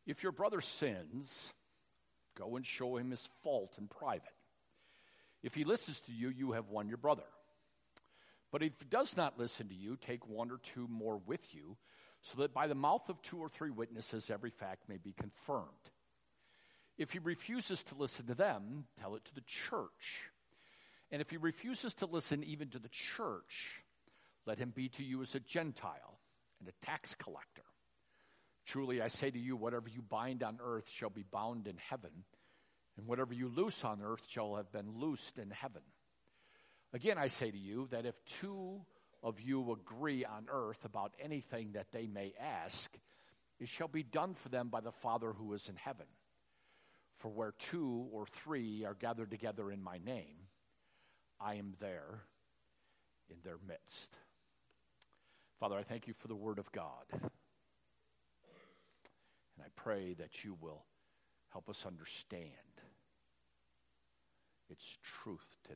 If your brother sins, go and show him his fault in private. If he listens to you, you have won your brother. But if he does not listen to you, take one or two more with you, so that by the mouth of 2 or 3 witnesses every fact may be confirmed. If he refuses to listen to them, tell it to the church. And if he refuses to listen even to the church, let him be to you as a Gentile and a tax collector. Truly I say to you, whatever you bind on earth shall be bound in heaven, and whatever you loose on earth shall have been loosed in heaven. Again I say to you that if 2 of you agree on earth about anything that they may ask, it shall be done for them by the Father who is in heaven. For where 2 or 3 are gathered together in my name, I am there in their midst. Father, I thank you for the word of God. And I pray that you will help us understand its truth today.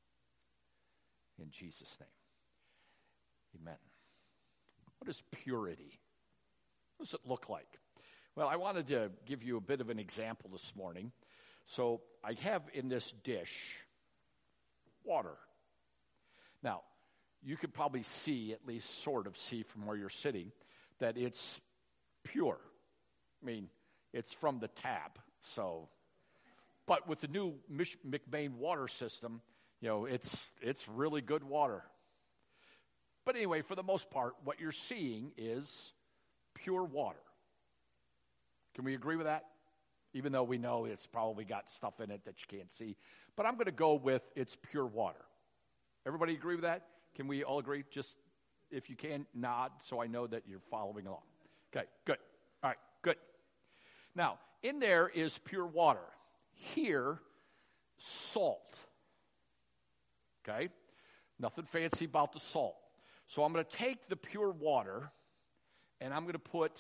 In Jesus' name, amen. What is purity? What does it look like? Well, I wanted to give you a bit of an example this morning. So I have in this dish water. Now, you could probably see, at least sort of see from where you're sitting, that it's pure. I mean, it's from the tap. So, but with the new McBain water system, you know, it's really good water. But anyway, for the most part, what you're seeing is pure water. Can we agree with that? Even though we know it's probably got stuff in it that you can't see. But I'm going to go with it's pure water. Everybody agree with that? Can we all agree? Just, if you can, nod so I know that you're following along. Okay, good. All right, good. Now, in there is pure water. Here, salt. Okay? Nothing fancy about the salt. So I'm going to take the pure water, and I'm going to put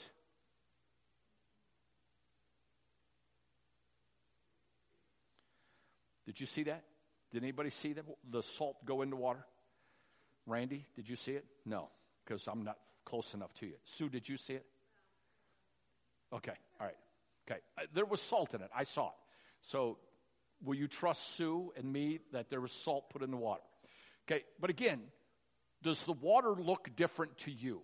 Did you see that? Did anybody see that? The salt go into water? Randy, did you see it? No, because I'm not close enough to you. Sue, did you see it? Okay, all right. Okay, there was salt in it. I saw it. So will you trust Sue and me that there was salt put in the water? Okay, but again, does the water look different to you?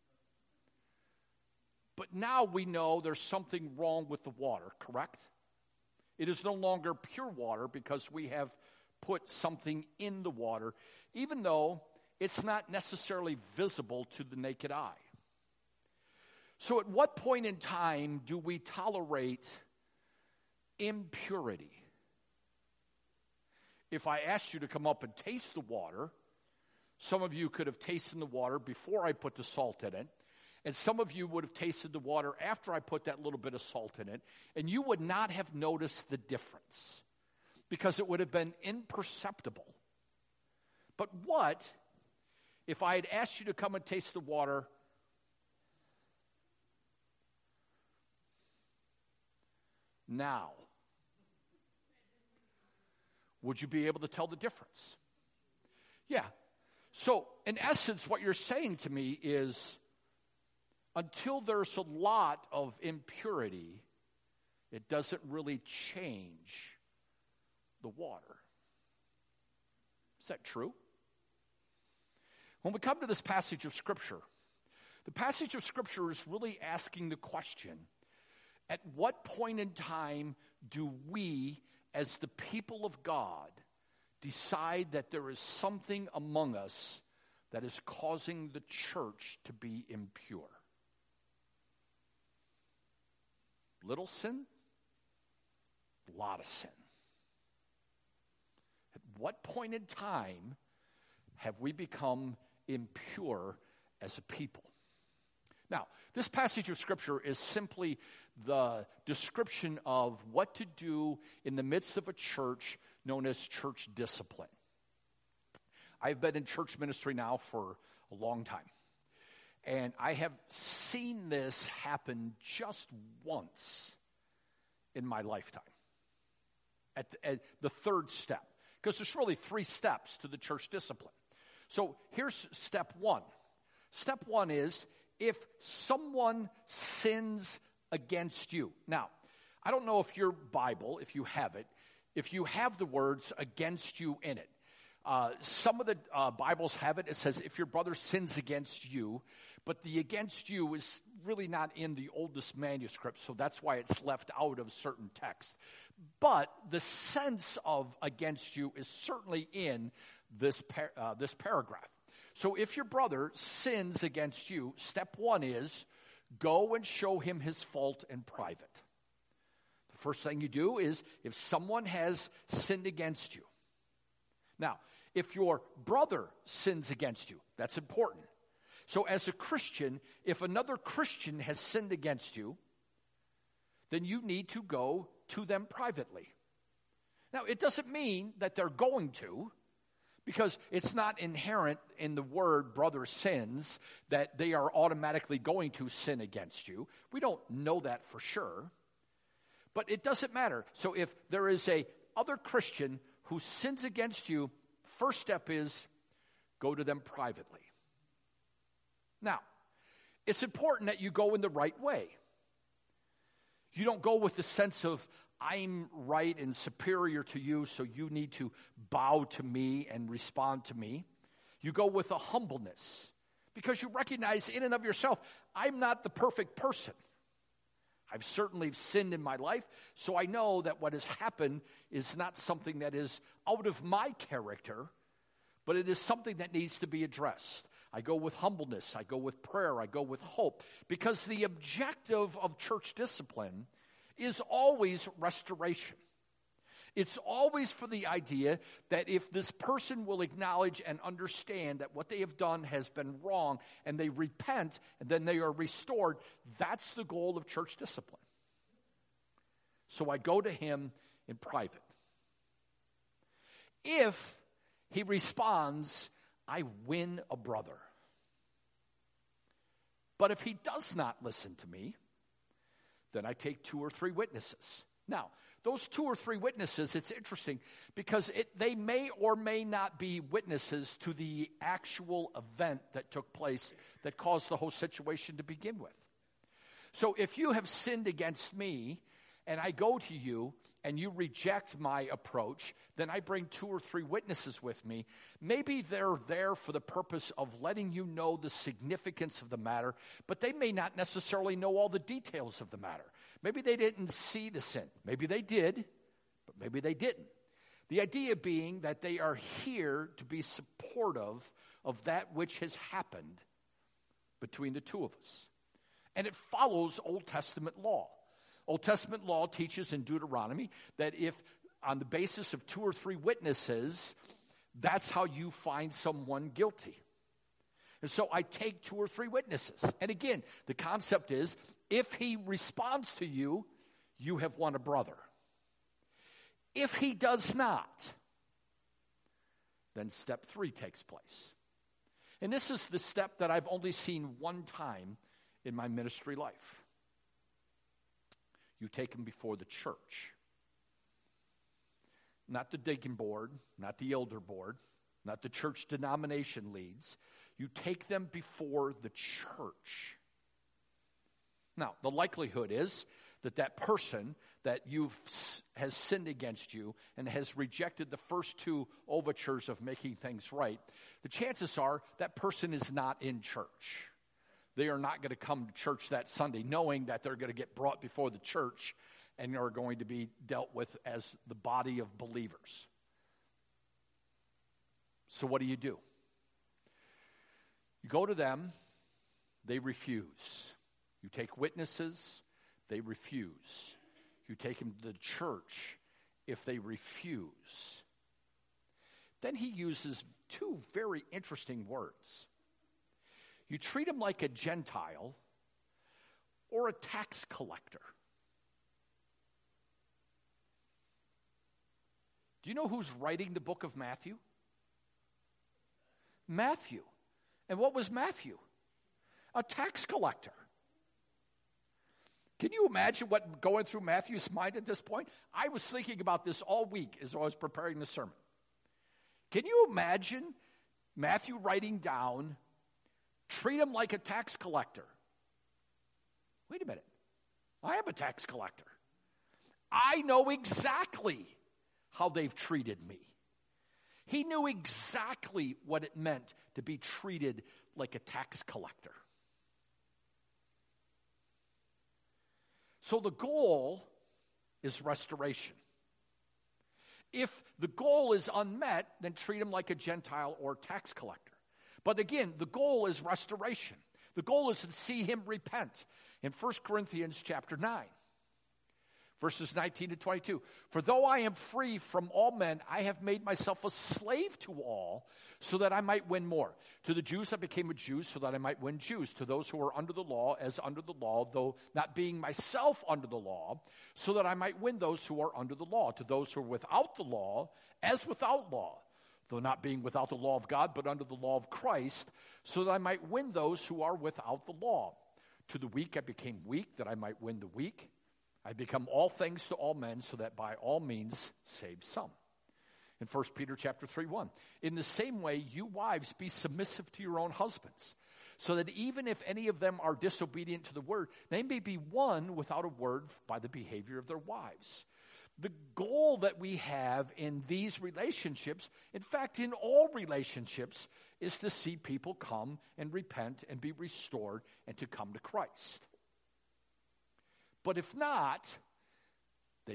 But now we know there's something wrong with the water, correct? It is no longer pure water because we have put something in the water, even though it's not necessarily visible to the naked eye. So at what point in time do we tolerate impurity? If I asked you to come up and taste the water, some of you could have tasted the water before I put the salt in it, and some of you would have tasted the water after I put that little bit of salt in it, and you would not have noticed the difference because it would have been imperceptible. But what if I had asked you to come and taste the water now? Would you be able to tell the difference? Yeah. So, in essence, what you're saying to me is, until there's a lot of impurity, it doesn't really change the water. Is that true? When we come to this passage of Scripture, the passage of Scripture is really asking the question, at what point in time do we, as the people of God, decide that there is something among us that is causing the church to be impure? Little sin, a lot of sin. At what point in time have we become impure as a people? Now, this passage of Scripture is simply the description of what to do in the midst of a church known as church discipline. I've been in church ministry now for a long time. And I have seen this happen just once in my lifetime, at the third step. Because there's really 3 steps to the church discipline. So here's step 1. Step 1 is, if someone sins against you. Now, I don't know if your Bible, if you have it, if you have the words against you in it. Some of the Bibles have it. It says, if your brother sins against you, but the against you is really not in the oldest manuscript, so that's why it's left out of certain texts. But the sense of against you is certainly in this paragraph. So if your brother sins against you, step one is go and show him his fault in private. The first thing you do is if someone has sinned against you. Now, if your brother sins against you, that's important. So as a Christian, if another Christian has sinned against you, then you need to go to them privately. Now, it doesn't mean that they're going to, because it's not inherent in the word brother sins that they are automatically going to sin against you. We don't know that for sure. But it doesn't matter. So if there is a other Christian who sins against you, first step is go to them privately. Now, it's important that you go in the right way. You don't go with the sense of, I'm right and superior to you, so you need to bow to me and respond to me. You go with a humbleness because you recognize in and of yourself, I'm not the perfect person. I've certainly sinned in my life, so I know that what has happened is not something that is out of my character, but it is something that needs to be addressed. I go with humbleness, I go with prayer, I go with hope, because the objective of church discipline is always restoration. It's always for the idea that if this person will acknowledge and understand that what they have done has been wrong and they repent and then they are restored, that's the goal of church discipline. So I go to him in private. If he responds, I win a brother. But if he does not listen to me, then I take 2 or 3 witnesses. Now, those 2 or 3 witnesses, it's interesting because they may or may not be witnesses to the actual event that took place that caused the whole situation to begin with. So if you have sinned against me and I go to you and you reject my approach, then I bring 2 or 3 witnesses with me. Maybe they're there for the purpose of letting you know the significance of the matter, but they may not necessarily know all the details of the matter. Maybe they didn't see the sin. Maybe they did, but maybe they didn't. The idea being that they are here to be supportive of that which has happened between the two of us. And it follows Old Testament law. Old Testament law teaches in Deuteronomy that if on the basis of 2 or 3 witnesses, that's how you find someone guilty. And so I take 2 or 3 witnesses. And again, the concept is, if he responds to you, you have won a brother. If he does not, then step 3 takes place. And this is the step that I've only seen one time in my ministry life. You take him before the church. Not the deacon board, not the elder board, not the church denomination leads. You take them before the church. Now, the likelihood is that that person that has sinned against you and has rejected the first 2 overtures of making things right, the chances are that person is not in church. They are not going to come to church that Sunday knowing that they're going to get brought before the church and are going to be dealt with as the body of believers. So what do? You go to them, they refuse. You take witnesses, they refuse. You take them to the church if they refuse. Then he uses 2 very interesting words. You treat him like a Gentile or a tax collector. Do you know who's writing the book of Matthew? Matthew. And what was Matthew? A tax collector. Can you imagine what going through Matthew's mind at this point? I was thinking about this all week as I was preparing the sermon. Can you imagine Matthew writing down, treat him like a tax collector? Wait a minute. I am a tax collector. I know exactly how they've treated me. He knew exactly what it meant to be treated like a tax collector. So the goal is restoration. If the goal is unmet, then treat him like a Gentile or tax collector. But again, the goal is restoration. The goal is to see him repent. In 1 Corinthians chapter 9, verses 19 to 22. For though I am free from all men, I have made myself a slave to all, so that I might win more. To the Jews I became a Jew, so that I might win Jews. To those who are under the law, as under the law, though not being myself under the law, so that I might win those who are under the law. To those who are without the law, as without law, though not being without the law of God, but under the law of Christ, so that I might win those who are without the law. To the weak I became weak, that I might win the weak. I become all things to all men, so that by all means save some. In 1 Peter chapter 3:1, in the same way, you wives, be submissive to your own husbands, so that even if any of them are disobedient to the word, they may be won without a word by the behavior of their wives. The goal that we have in these relationships, in fact, in all relationships, is to see people come and repent and be restored and to come to Christ. But if not, they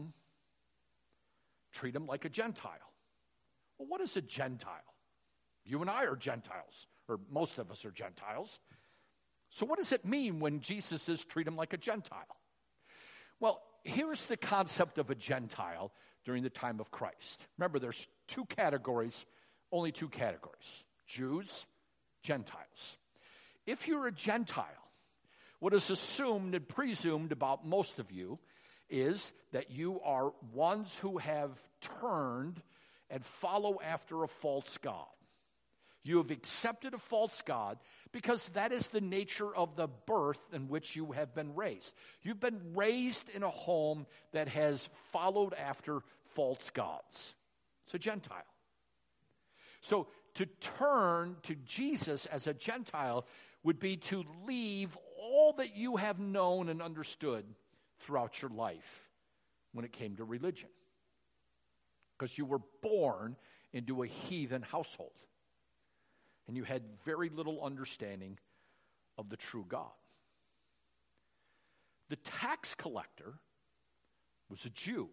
treat them like a Gentile. Well, what is a Gentile? You and I are Gentiles, or most of us are Gentiles. So what does it mean when Jesus says treat them like a Gentile? Well, here's the concept of a Gentile during the time of Christ. Remember, there's only two categories, Jews, Gentiles. If you're a Gentile, what is assumed and presumed about most of you is that you are ones who have turned and follow after a false god. You have accepted a false god because that is the nature of the birth in which you have been raised. You've been raised in a home that has followed after false gods. It's a Gentile. So to turn to Jesus as a Gentile would be to leave all that you have known and understood throughout your life when it came to religion. Because you were born into a heathen household. And you had very little understanding of the true God. The tax collector was a Jew.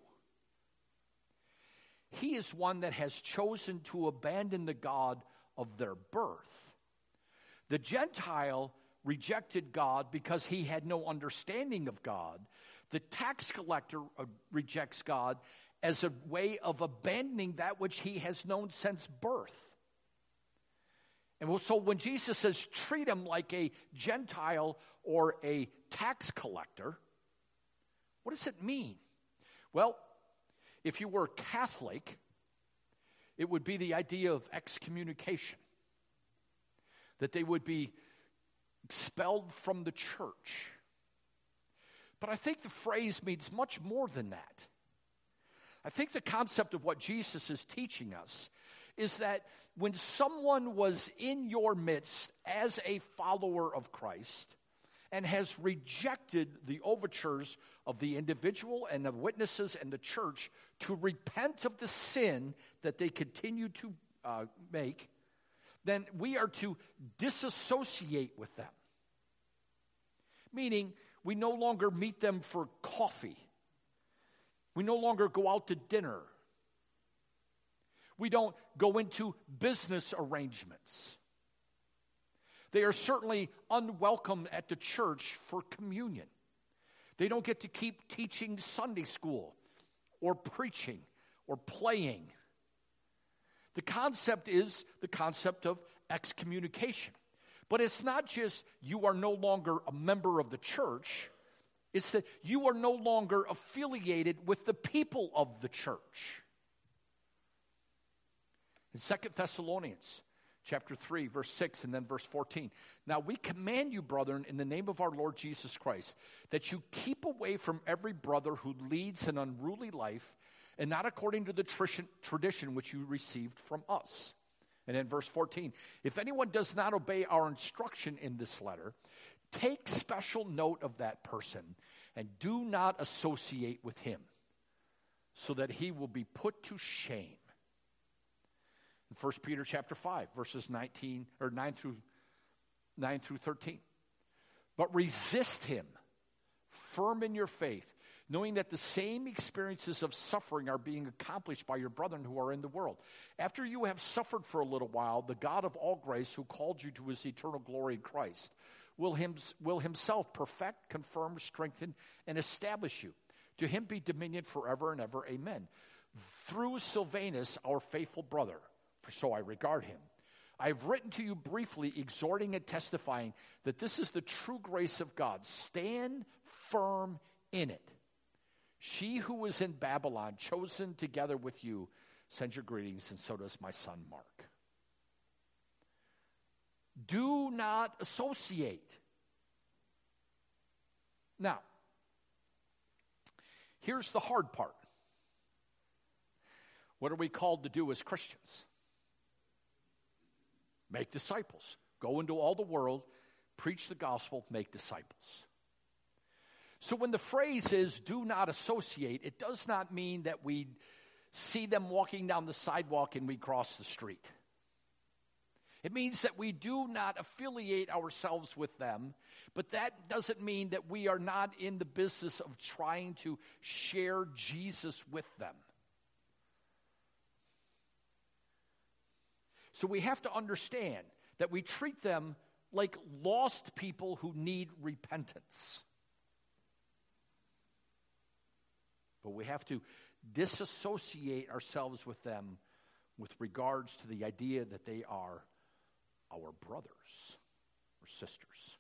He is one that has chosen to abandon the God of their birth. The Gentile rejected God because he had no understanding of God. The tax collector rejects God as a way of abandoning that which he has known since birth. And so when Jesus says treat him like a Gentile or a tax collector, what does it mean? Well, if you were Catholic, it would be the idea of excommunication, that they would be expelled from the church. But I think the phrase means much more than that. I think the concept of what Jesus is teaching us is that when someone was in your midst as a follower of Christ and has rejected the overtures of the individual and the witnesses and the church to repent of the sin that they continue to make, then we are to disassociate with them. Meaning, we no longer meet them for coffee. We no longer go out to dinner. We don't go into business arrangements. They are certainly unwelcome at the church for communion. They don't get to keep teaching Sunday school or preaching or playing. The concept is the concept of excommunication. But it's not just you are no longer a member of the church. It's that you are no longer affiliated with the people of the church. In 2 Thessalonians chapter 3, verse 6, and then verse 14. Now we command you, brethren, in the name of our Lord Jesus Christ, that you keep away from every brother who leads an unruly life, and not according to the tradition which you received from us. And in verse 14, if anyone does not obey our instruction in this letter, Take special note of that person and do not associate with him, so that he will be put to shame. In 1 Peter chapter 5, verses 9 through 13. But resist him, firm in your faith, knowing that the same experiences of suffering are being accomplished by your brethren who are in the world. After you have suffered for a little while, the God of all grace, who called you to his eternal glory in Christ, will himself perfect, confirm, strengthen, and establish you. To him be dominion forever and ever. Amen. Through Silvanus, our faithful brother, for so I regard him, I have written to you briefly, exhorting and testifying that this is the true grace of God. Stand firm in it. She who is in Babylon, chosen together with you, sends your greetings, and so does my son Mark. Do not associate. Now, here's the hard part. What are we called to do as Christians? Make disciples. Go into all the world, preach the gospel, make disciples. So when the phrase is do not associate, it does not mean that we see them walking down the sidewalk and we cross the street. It means that we do not affiliate ourselves with them, but that doesn't mean that we are not in the business of trying to share Jesus with them. So we have to understand that we treat them like lost people who need repentance. But we have to disassociate ourselves with them with regards to the idea that they are our brothers or sisters.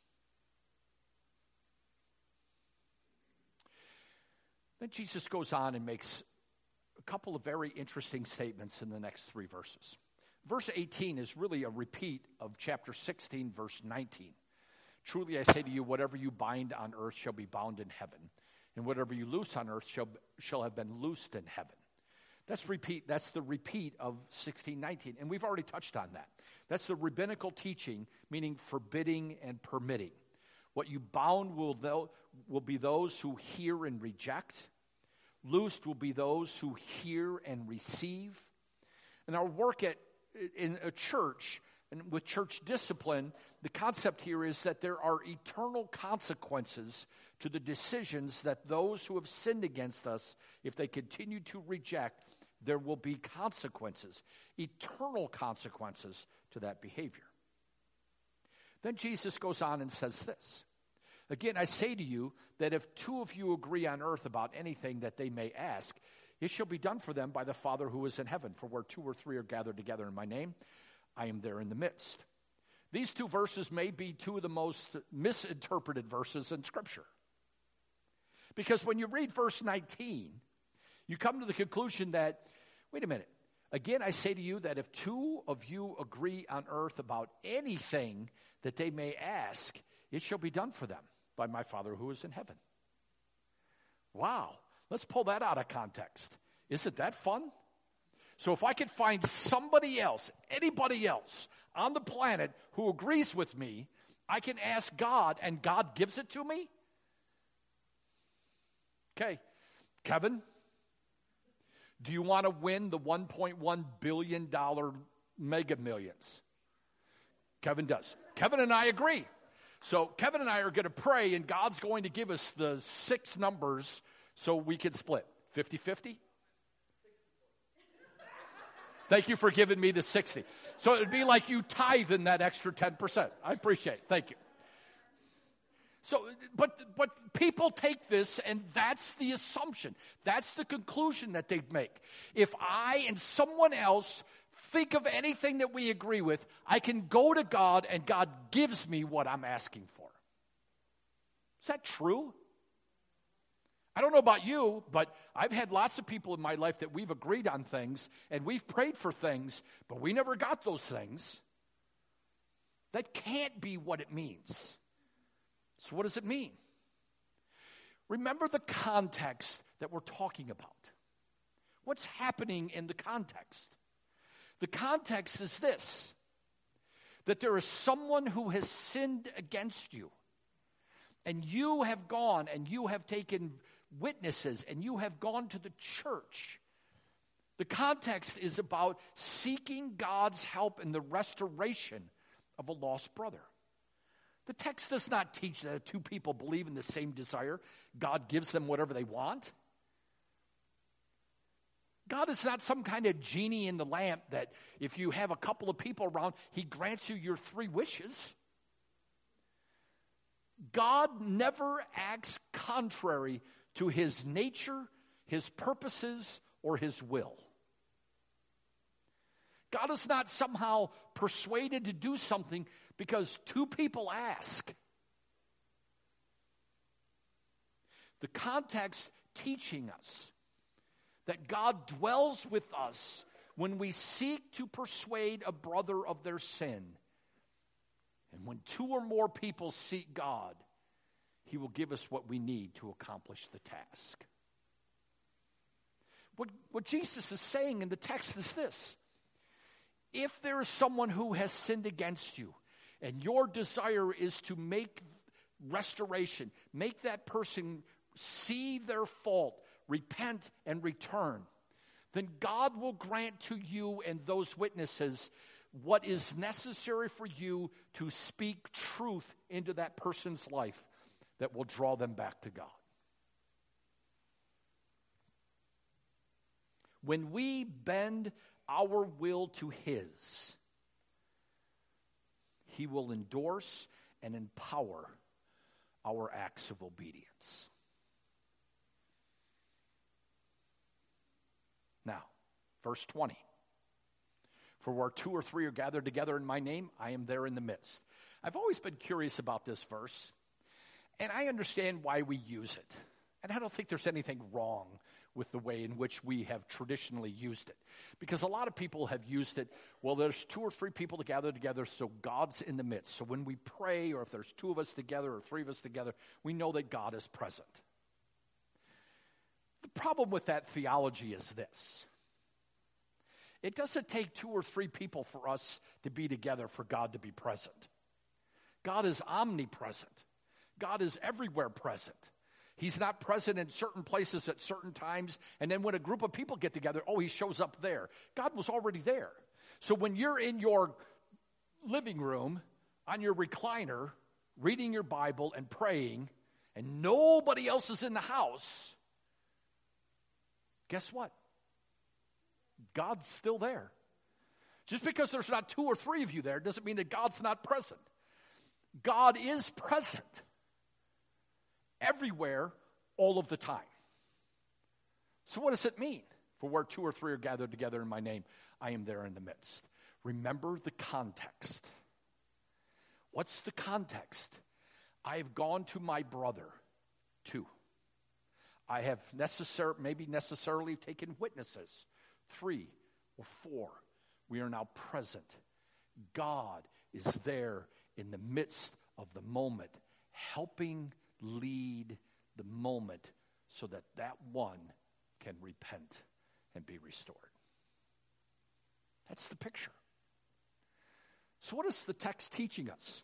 Then Jesus goes on and makes a couple of very interesting statements in the next three verses. Verse 18 is really a repeat of chapter 16, verse 19. Truly I say to you, whatever you bind on earth shall be bound in heaven, and whatever you loose on earth shall have been loosed in heaven. That's the repeat of 16:19, and we've already touched on that. That's the rabbinical teaching, meaning forbidding and permitting. What you bound will be those who hear and reject. Loosed will be those who hear and receive. And our work in a church and with church discipline, the concept here is that there are eternal consequences to the decisions that those who have sinned against us, if they continue to reject, there will be consequences, eternal consequences to that behavior. Then Jesus goes on and says this. Again, I say to you that if two of you agree on earth about anything that they may ask, it shall be done for them by the Father who is in heaven. For where two or three are gathered together in my name, I am there in the midst. These two verses may be two of the most misinterpreted verses in Scripture. Because when you read verse 19, you come to the conclusion that, wait a minute, again I say to you that if two of you agree on earth about anything that they may ask, it shall be done for them by my Father who is in heaven. Wow, let's pull that out of context. Isn't that fun? So if I could find somebody else, anybody else on the planet who agrees with me, I can ask God and God gives it to me? Okay, Kevin, do you want to win the $1.1 billion Mega Millions? Kevin does. Kevin and I agree. So Kevin and I are going to pray, and God's going to give us the 6 numbers so we can split. 50-50? Thank you for giving me the 60. So it would be like you tithe in that extra 10%. I appreciate it. Thank you. So, but people take this, and that's the assumption. That's the conclusion that they make. If I and someone else think of anything that we agree with, I can go to God, and God gives me what I'm asking for. Is that true? I don't know about you, but I've had lots of people in my life that we've agreed on things, and we've prayed for things, but we never got those things. That can't be what it means. So what does it mean? Remember the context that we're talking about. What's happening in the context? The context is this, that there is someone who has sinned against you. And you have gone and you have taken witnesses and you have gone to the church. The context is about seeking God's help in the restoration of a lost brother. The text does not teach that if two people believe in the same desire, God gives them whatever they want. God is not some kind of genie in the lamp that if you have a couple of people around, he grants you your 3 wishes. God never acts contrary to his nature, his purposes, or his will. God is not somehow persuaded to do something because 2 people ask. The context teaching us that God dwells with us when we seek to persuade a brother of their sin. And when 2 or more people seek God, he will give us what we need to accomplish the task. What Jesus is saying in the text is this. If there is someone who has sinned against you, and your desire is to make restoration, make that person see their fault, repent and return, then God will grant to you and those witnesses what is necessary for you to speak truth into that person's life that will draw them back to God. When we bend our will to his, he will endorse and empower our acts of obedience. Now, verse 20. For where 2 or 3 are gathered together in my name, I am there in the midst. I've always been curious about this verse, and I understand why we use it. And I don't think there's anything wrong with the way in which we have traditionally used it. Because a lot of people have used it, well, there's 2 or 3 people to gather together, so God's in the midst. So when we pray, or if there's 2 of us together or 3 of us together, we know that God is present. The problem with that theology is this. It doesn't take 2 or 3 people for us to be together for God to be present. God is omnipresent. God is everywhere present. He's not present in certain places at certain times, and then when a group of people get together, he shows up there. God was already there. So when you're in your living room, on your recliner, reading your Bible and praying, and nobody else is in the house, guess what? God's still there. Just because there's not 2 or 3 of you there doesn't mean that God's not present. God is present everywhere, all of the time. So what does it mean? For where 2 or 3 are gathered together in my name, I am there in the midst. Remember the context. What's the context? I have gone to my brother, 2. I have necessarily taken witnesses, 3 or 4. We are now present. God is there in the midst of the moment, helping lead the moment so that one can repent and be restored. That's the picture. So what is the text teaching us?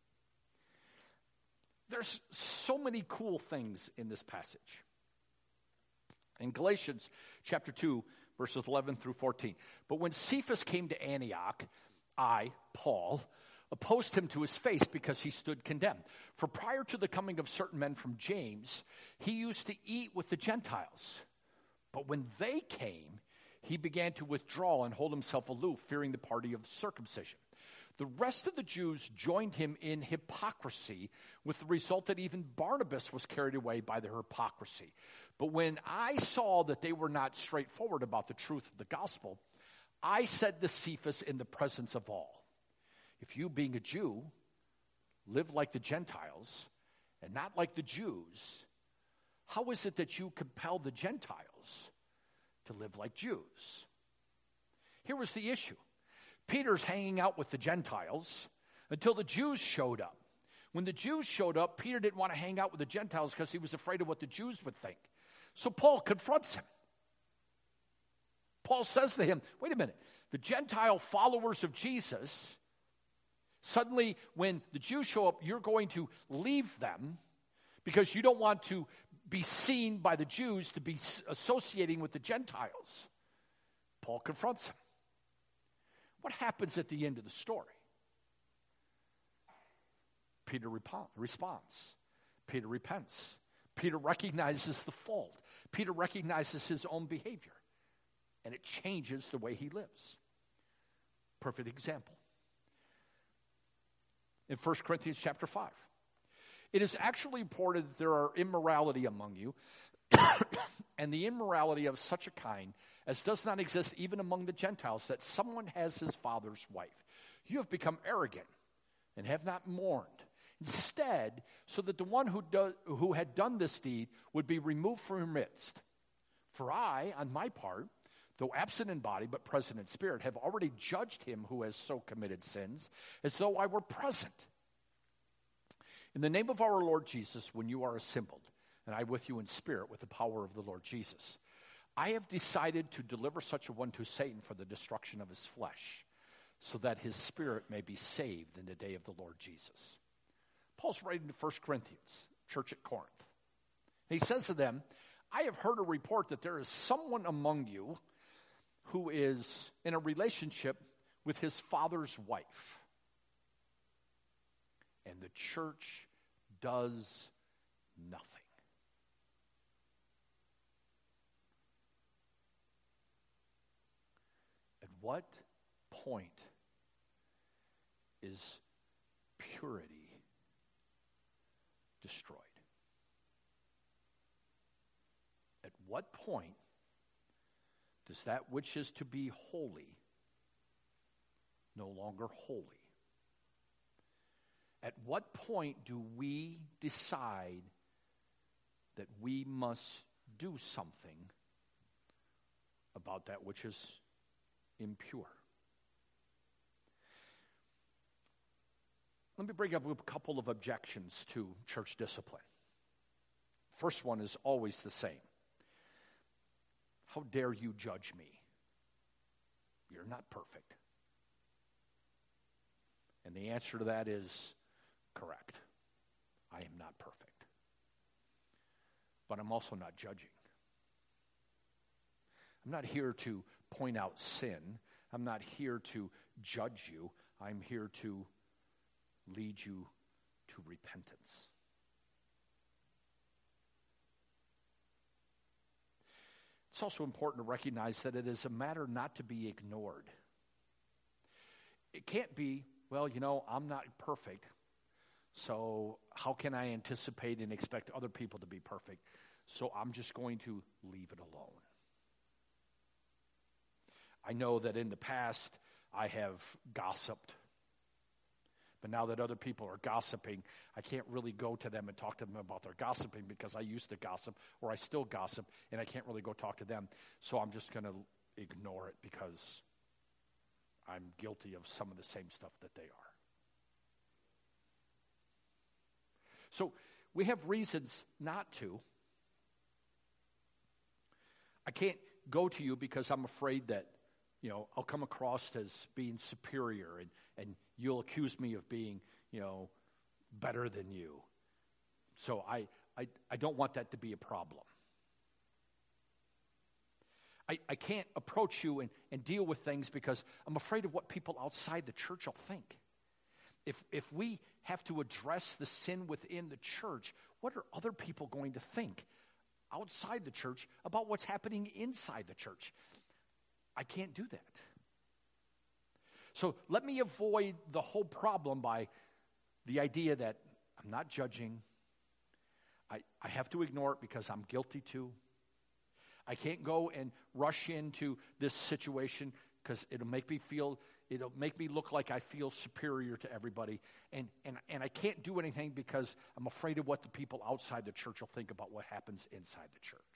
There's so many cool things in this passage. In Galatians chapter 2, verses 11 through 14. But when Cephas came to Antioch, I, Paul, opposed him to his face because he stood condemned. For prior to the coming of certain men from James, he used to eat with the Gentiles. But when they came, he began to withdraw and hold himself aloof, fearing the party of circumcision. The rest of the Jews joined him in hypocrisy, with the result that even Barnabas was carried away by their hypocrisy. But when I saw that they were not straightforward about the truth of the gospel, I said to Cephas in the presence of all, if you, being a Jew, live like the Gentiles and not like the Jews, how is it that you compel the Gentiles to live like Jews? Here was the issue. Peter's hanging out with the Gentiles until the Jews showed up. When the Jews showed up, Peter didn't want to hang out with the Gentiles because he was afraid of what the Jews would think. So Paul confronts him. Paul says to him, wait a minute, the Gentile followers of Jesus, suddenly when the Jews show up, you're going to leave them because you don't want to be seen by the Jews to be associating with the Gentiles. Paul confronts him. What happens at the end of the story? Peter responds. Peter repents. Peter recognizes the fault. Peter recognizes his own behavior. And it changes the way he lives. Perfect example. In 1 Corinthians chapter 5. It is actually reported that there are immorality among you, and the immorality of such a kind as does not exist even among the Gentiles, that someone has his father's wife. You have become arrogant and have not mourned. Instead, so that the one who had done this deed would be removed from your midst. For I, on my part, though absent in body but present in spirit, have already judged him who has so committed sins, as though I were present. In the name of our Lord Jesus, when you are assembled, and I with you in spirit with the power of the Lord Jesus, I have decided to deliver such a one to Satan for the destruction of his flesh, so that his spirit may be saved in the day of the Lord Jesus. Paul's writing to 1 Corinthians, church at Corinth. And he says to them, I have heard a report that there is someone among you who is in a relationship with his father's wife. And the church does nothing. At what point is purity destroyed? At what point does that which is to be holy no longer holy? At what point do we decide that we must do something about that which is impure? Let me bring up a couple of objections to church discipline. First one is always the same. How dare you judge me? You're not perfect. And the answer to that is correct. I am not perfect. But I'm also not judging. I'm not here to point out sin. I'm not here to judge you. I'm here to lead you to repentance. It's also important to recognize that it is a matter not to be ignored. It can't be, well, I'm not perfect, so how can I anticipate and expect other people to be perfect? So I'm just going to leave it alone. I know that in the past I have gossiped. But now that other people are gossiping, I can't really go to them and talk to them about their gossiping because I used to gossip, or I still gossip, and I can't really go talk to them. So I'm just going to ignore it because I'm guilty of some of the same stuff that they are. So we have reasons not to. I can't go to you because I'm afraid that I'll come across as being superior and you'll accuse me of being, better than you. So I don't want that to be a problem. I can't approach you and deal with things because I'm afraid of what people outside the church will think. If we have to address the sin within the church, what are other people going to think outside the church about what's happening inside the church? I can't do that. So let me avoid the whole problem by the idea that I'm not judging. I have to ignore it because I'm guilty too. I can't go and rush into this situation because it'll make me look like I feel superior to everybody. And I can't do anything because I'm afraid of what the people outside the church will think about what happens inside the church.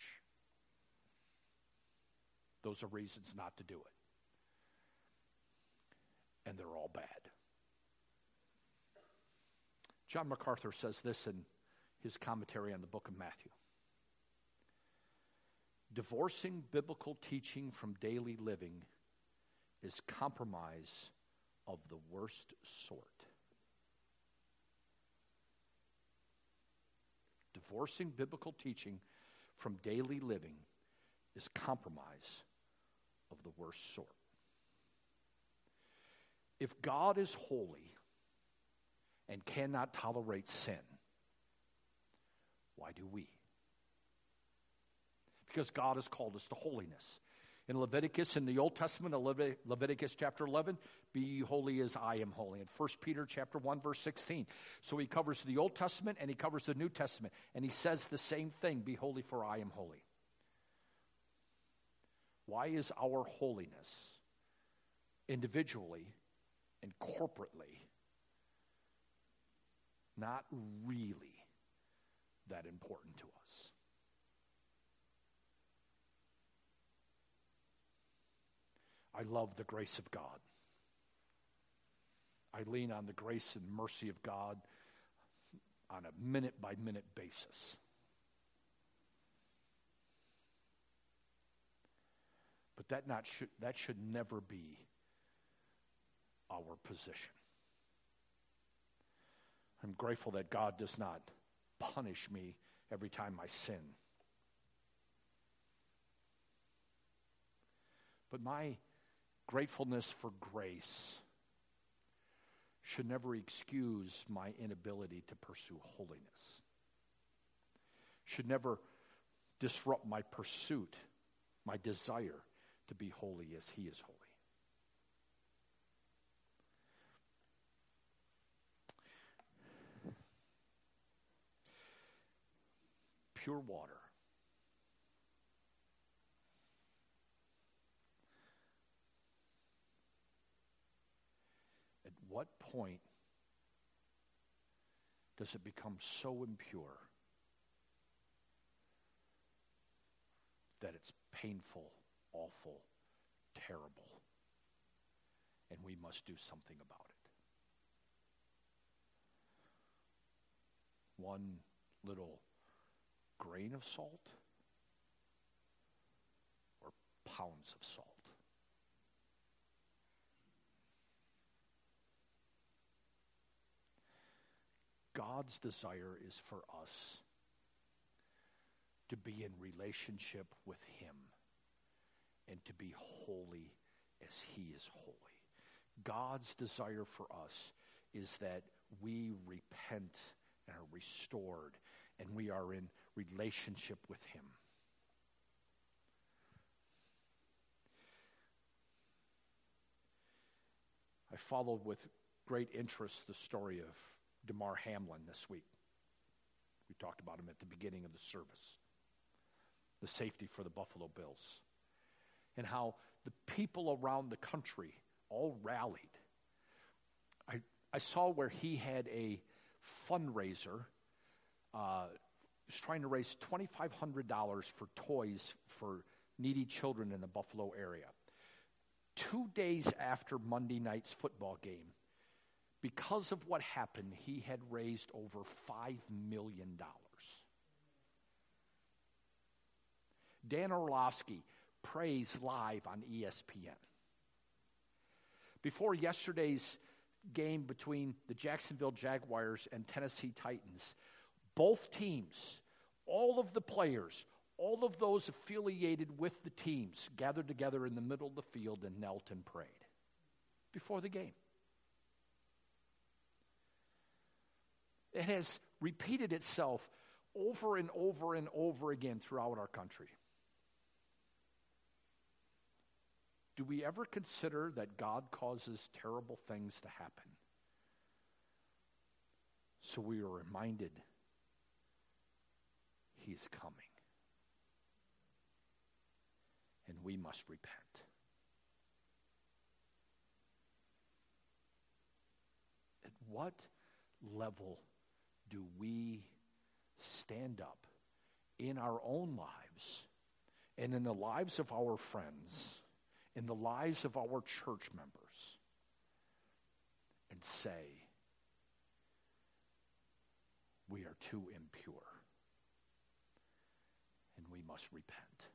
Those are reasons not to do it. And they're all bad. John MacArthur says this in his commentary on the book of Matthew. Divorcing biblical teaching from daily living is compromise of the worst sort. divorcing biblical teaching from daily living is compromise of the worst sort. If God is holy and cannot tolerate sin, why do we? Because God has called us to holiness. In Leviticus, in the Old Testament, Leviticus chapter 11, be ye holy as I am holy. In 1 Peter chapter 1, verse 16. So he covers the Old Testament and he covers the New Testament. And he says the same thing, be holy for I am holy. Why is our holiness, individually and corporately, not really that important to us? I love the grace of God. I lean on the grace and mercy of God on a minute-by-minute basis. But that should never be our position. I'm grateful that God does not punish me every time I sin. But my gratefulness for grace should never excuse my inability to pursue holiness. Should never disrupt my pursuit, my desire to be holy as he is holy. Pure water. At what point does it become so impure that it's painful, awful, terrible, and we must do something about it? One little grain of salt or pounds of salt? God's desire is for us to be in relationship with him and to be holy as he is holy. God's desire for us is that we repent and are restored and we are in relationship with him. I followed with great interest the story of Damar Hamlin this week. We talked about him at the beginning of the service. The safety for the Buffalo Bills. And how the people around the country all rallied. I saw where he had a fundraiser. Was trying to raise $2,500 for toys for needy children in the Buffalo area. 2 days after Monday night's football game, because of what happened, he had raised over $5 million. Dan Orlovsky prays live on ESPN. Before yesterday's game between the Jacksonville Jaguars and Tennessee Titans, both teams, all of the players, all of those affiliated with the teams gathered together in the middle of the field and knelt and prayed before the game. It has repeated itself over and over and over again throughout our country. Do we ever consider that God causes terrible things to happen? So we are reminded he's coming. And we must repent. At what level do we stand up in our own lives and in the lives of our friends, in the lives of our church members, and say, we are too impure and we must repent?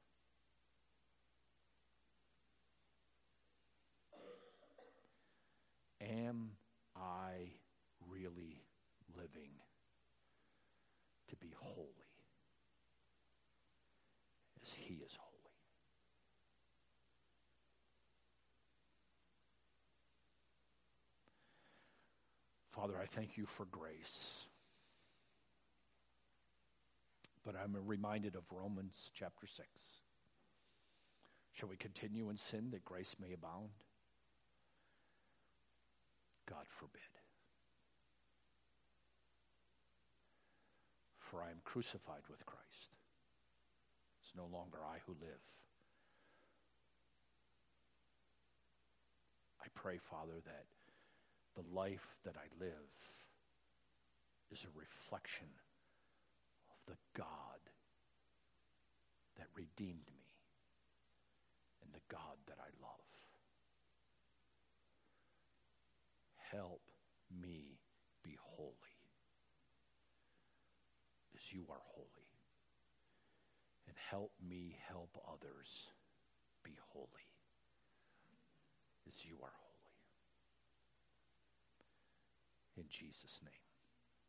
Am I really living to be holy? as he is holy. Father, I thank you for grace. But I'm reminded of Romans chapter 6. Shall we continue in sin that grace may abound? God forbid. For I am crucified with Christ. It's no longer I who live. I pray, Father, that the life that I live is a reflection of the God that redeemed me and the God that I love. Help me be holy as you are holy. And help me help others be holy as you are holy. In Jesus' name.